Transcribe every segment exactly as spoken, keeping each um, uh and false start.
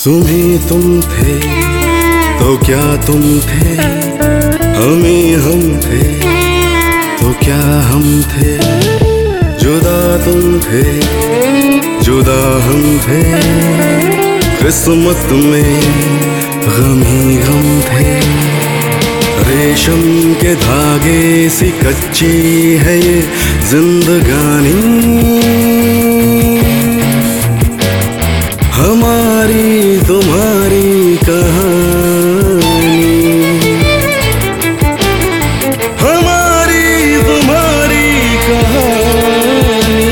तुम्ही तुम थे तो क्या तुम थे, हमें हम थे तो क्या हम थे। जुदा तुम थे जुदा हम थे, किस्मत में गम ही गम थे। रेशम के धागे सी कच्ची है ये जिंदगानी, हमारी तुम्हारी कहानी, हमारी तुम्हारी कहानी।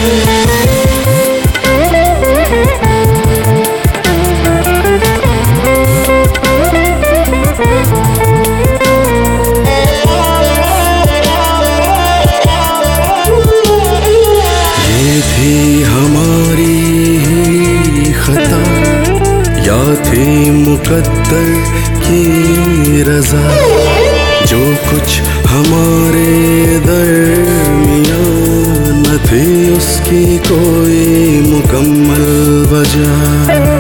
ये थी हमारी खता या थी मुकद्दर की रजा, जो कुछ हमारे दरमियां न थी उसकी कोई मुकम्मल वजह।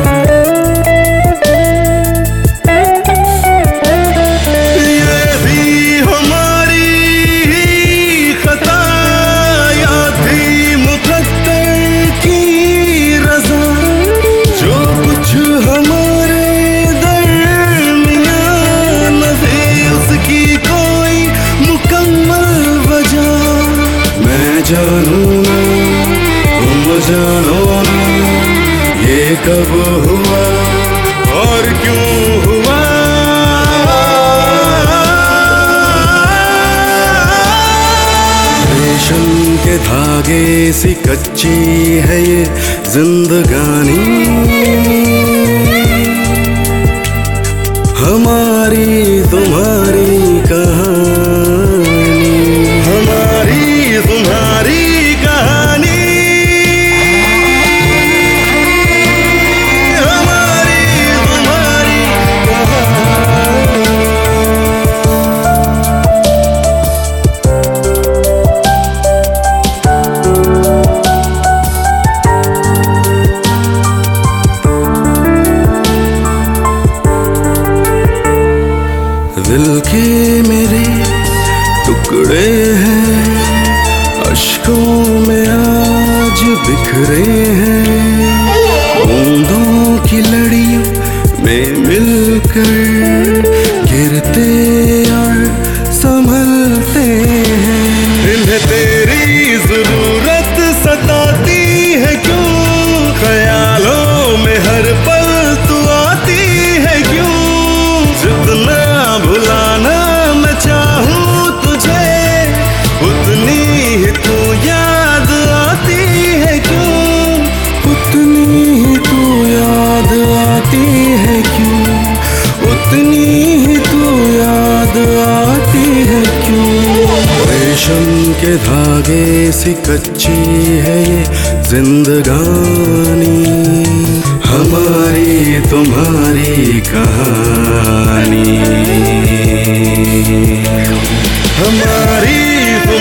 जानू ना तुम जानो ना ये कब हुआ और क्यों हुआ। रेशम के धागे सी कच्ची है ये जिंदगानी, हमारी तुम्हारी कहानी, हमारी तुम्हारी कहानी, हमारी तुम्हारी दिल के मेरे टुकड़े हैं, अश्कों में आज बिखरे हैं। बूंदों की लड़ियों में मिलकर गिरते और संभलते हैं। इन्हें तेरी जरूरत सताती है क्यों, ख्यालों में हर पल तू आती है क्यों। जितना भुलाना मैं चाहूँ तुझे, उतनी ही तू याद आती है क्यों, उतनी ही तू याद आती है क्यों, उतनी ही तू याद आती है क्यों। रेशम के धागे सी कच्ची है ये जिंदगानी, हमारी तुम्हारी कहानी, हमारी